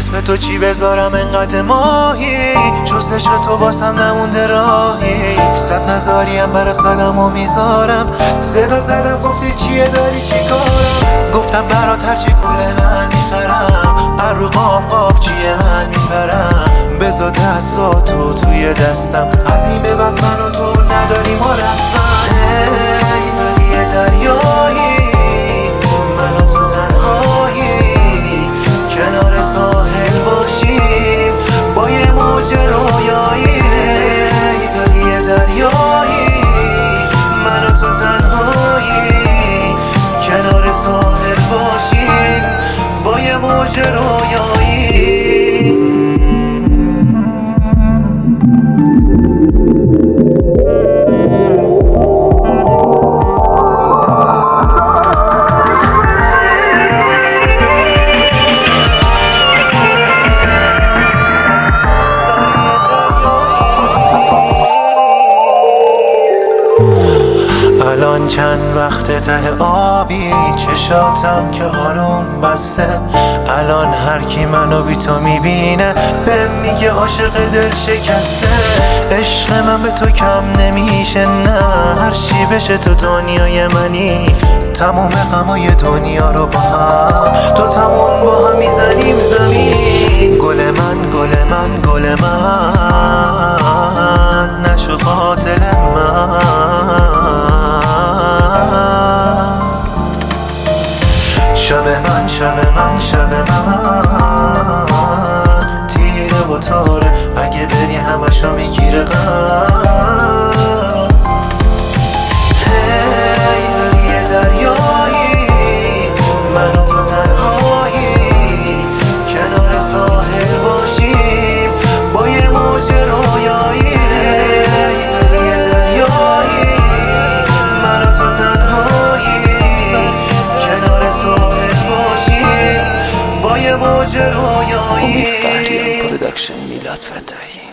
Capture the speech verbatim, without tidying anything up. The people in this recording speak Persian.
اسم تو چی بذارم انقدر ماهی، جز عشق تو واسم نمونده راهی. صد نظاریم برا صدم و میذارم، صدا زدم گفتی چیه داری چی کارم. گفتم برات هرچی کوله من میخرم، هر رو قاف قاف چیه من میبرم. بذار دستاتو توی دستم، از این به بعد من و تو نداریم ما رسما. ای ولی دریایی من و تو تنهایی، کنار ساحل باشیم با یه موج رویایی. ای ولی دریایی من و تو تنهایی، کنار ساحل باشیم با یه موج رویایی. الان چند وقت ته آبی، چشاتم که آروم بسته. الان هر کی منو بی تو میبینه بهم میگه عاشق دل شکسته. عشق من به تو کم نمیشه نه، هر چی بشه تو دنیای منی. تموم غمای دنیا رو با هم تو تموم با هم میزنیم زمین. گل من گل من گل من، نشو قاتل من. شب من شب من شب من تیره و تاره، اگه بری همشو میگیره غم. هی بری دریایی من و تو تنهایی، کنار ساحل باشیم با یه موج رویایی. هی بری دریایی من و تو تنهایی، کنار ساحل باشیم با یه موج رویایی. امید فهریان پروداکشن، میلاد فتحی.